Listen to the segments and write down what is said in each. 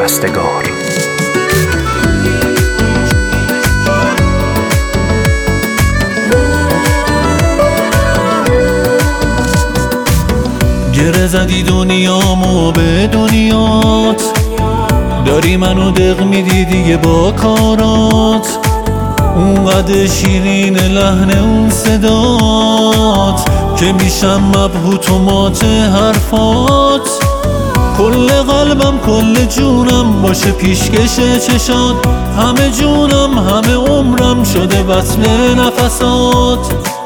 رستگار. گره زدی دنیامو به دنیات، داری منو دق میدی دیگه با کارات. اونقدر شیرین لحن اون صدات که میشم مبهوت و مات حرفات. کل قلبم کل جونم باشه پیشکش چشات، همه جونم همه عمرم شده وصل نفسات.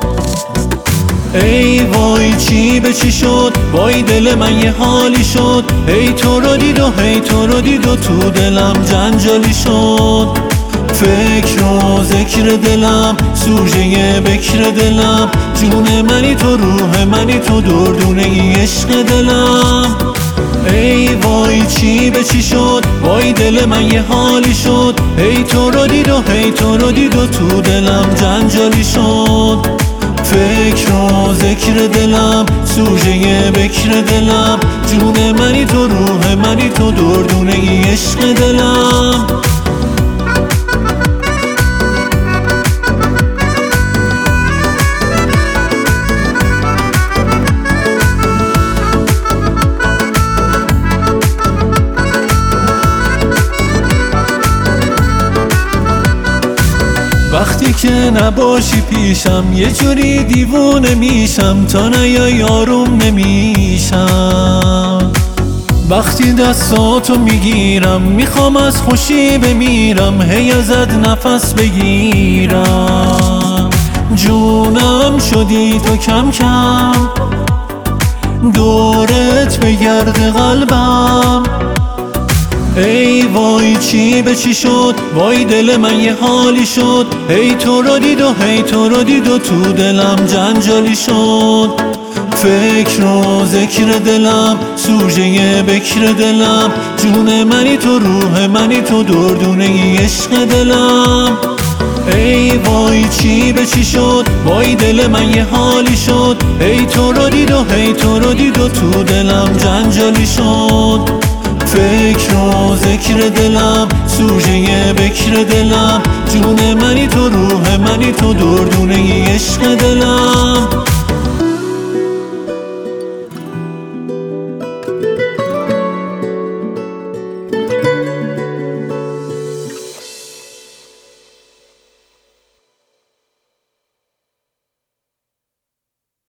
ای وای چی به چی شد، وای دل من یه حالی شد. هی تو رو دید و هی تو رو دید و تو دلم جنجالی شد. فکر و ذکر دلم سوژه بکر دلم، جون منی تو روح منی تو دردونه ای عشق دلم. ای وای چی به چی شد، وای دل من یه حالی شد. هی تو رو دید و هی تو رو دید و تو دلم جنجالی شد. فکر و ذکر دلم سوژه بکر دلم، جون منی تو روح منی تو دردونه ای عشق دلم. وقتی که نباشی پیشم یه جوری دیوونه میشم، تا نیای آروم نمیشم. وقتی دستاتو میگیرم میخوام از خوشی بمیرم، هی ازت نفس بگیرم. جونم شدی تو کم کم، دورت بگرد قلبم. ای وای چی به چی شد، وای دل من یه حالی شد. هی تو رو دید و هی تو رو دید و تو دلم جنجالی شد. فکر و ذکر دلم سوژه بکر دلم، جون منی تو روح منی تو دردونه ای عشق دلم. ای وای چی به چی شد، وای دل من یه حالی شد. هی تو رو دید و هی تو رو دید و تو دلم جنجالی شد. فکر و ذکر دلم سوژه بکر دلم، جون منی تو روح منی تو دردونه ای عشق دلم.